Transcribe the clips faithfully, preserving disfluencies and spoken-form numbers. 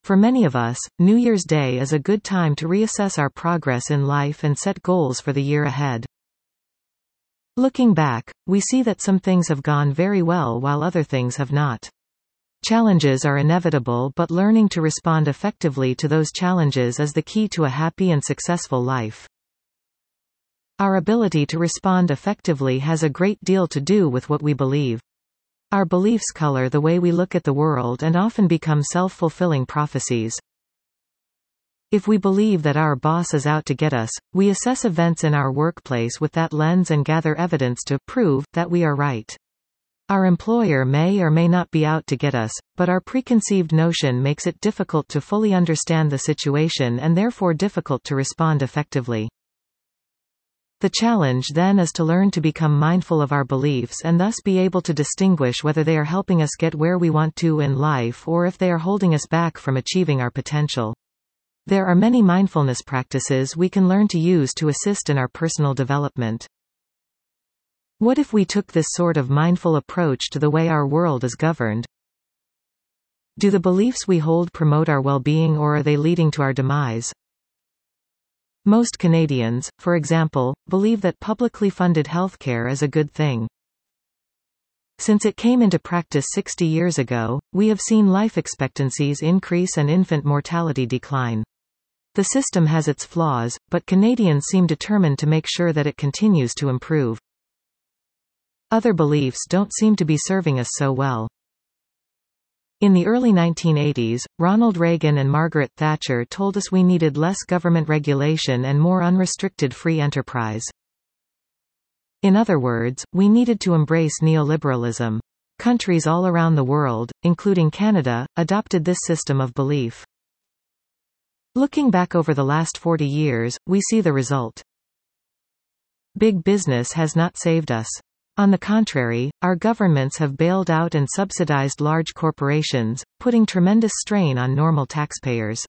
For many of us, New Year's Day is a good time to reassess our progress in life and set goals for the year ahead. Looking back, we see that some things have gone very well while other things have not. Challenges are inevitable, but learning to respond effectively to those challenges is the key to a happy and successful life. Our ability to respond effectively has a great deal to do with what we believe. Our beliefs color the way we look at the world and often become self-fulfilling prophecies. If we believe that our boss is out to get us, we assess events in our workplace with that lens and gather evidence to prove that we are right. Our employer may or may not be out to get us, but our preconceived notion makes it difficult to fully understand the situation and therefore difficult to respond effectively. The challenge then is to learn to become mindful of our beliefs and thus be able to distinguish whether they are helping us get where we want to in life or if they are holding us back from achieving our potential. There are many mindfulness practices we can learn to use to assist in our personal development. What if we took this sort of mindful approach to the way our world is governed? Do the beliefs we hold promote our well-being, or are they leading to our demise? Most Canadians, for example, believe that publicly funded healthcare is a good thing. Since it came into practice sixty years ago, we have seen life expectancies increase and infant mortality decline. The system has its flaws, but Canadians seem determined to make sure that it continues to improve. Other beliefs don't seem to be serving us so well. In the early nineteen eighties, Ronald Reagan and Margaret Thatcher told us we needed less government regulation and more unrestricted free enterprise. In other words, we needed to embrace neoliberalism. Countries all around the world, including Canada, adopted this system of belief. Looking back over the last forty years, we see the result. Big business has not saved us. On the contrary, our governments have bailed out and subsidized large corporations, putting tremendous strain on normal taxpayers.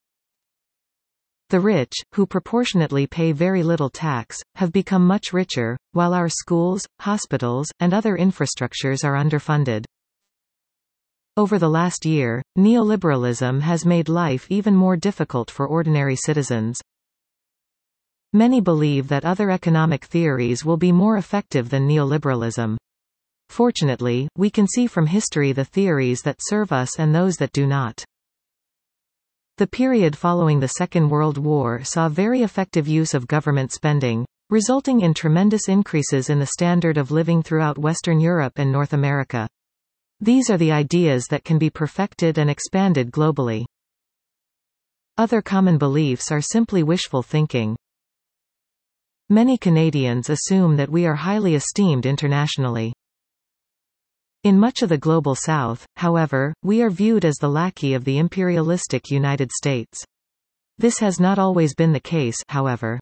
The rich, who proportionately pay very little tax, have become much richer, while our schools, hospitals, and other infrastructures are underfunded. Over the last year, neoliberalism has made life even more difficult for ordinary citizens. Many believe that other economic theories will be more effective than neoliberalism. Fortunately, we can see from history the theories that serve us and those that do not. The period following the Second World War saw very effective use of government spending, resulting in tremendous increases in the standard of living throughout Western Europe and North America. These are the ideas that can be perfected and expanded globally. Other common beliefs are simply wishful thinking. Many Canadians assume that we are highly esteemed internationally. In much of the Global South, however, we are viewed as the lackey of the imperialistic United States. This has not always been the case, however.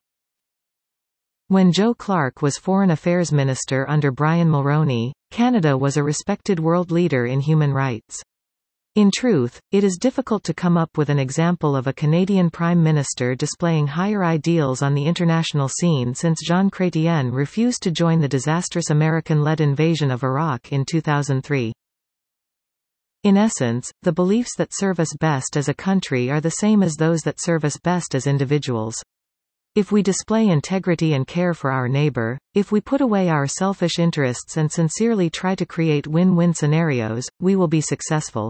When Joe Clark was Foreign Affairs Minister under Brian Mulroney, Canada was a respected world leader in human rights. In truth, it is difficult to come up with an example of a Canadian Prime Minister displaying higher ideals on the international scene since Jean Chrétien refused to join the disastrous American-led invasion of Iraq in two thousand three. In essence, the beliefs that serve us best as a country are the same as those that serve us best as individuals. If we display integrity and care for our neighbor, if we put away our selfish interests and sincerely try to create win-win scenarios, we will be successful.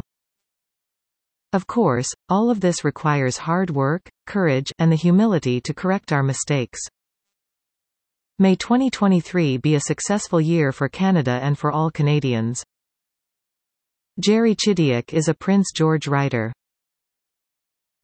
Of course, all of this requires hard work, courage, and the humility to correct our mistakes. May twenty twenty-three be a successful year for Canada and for all Canadians. Jerry Chidiac is a Prince George writer.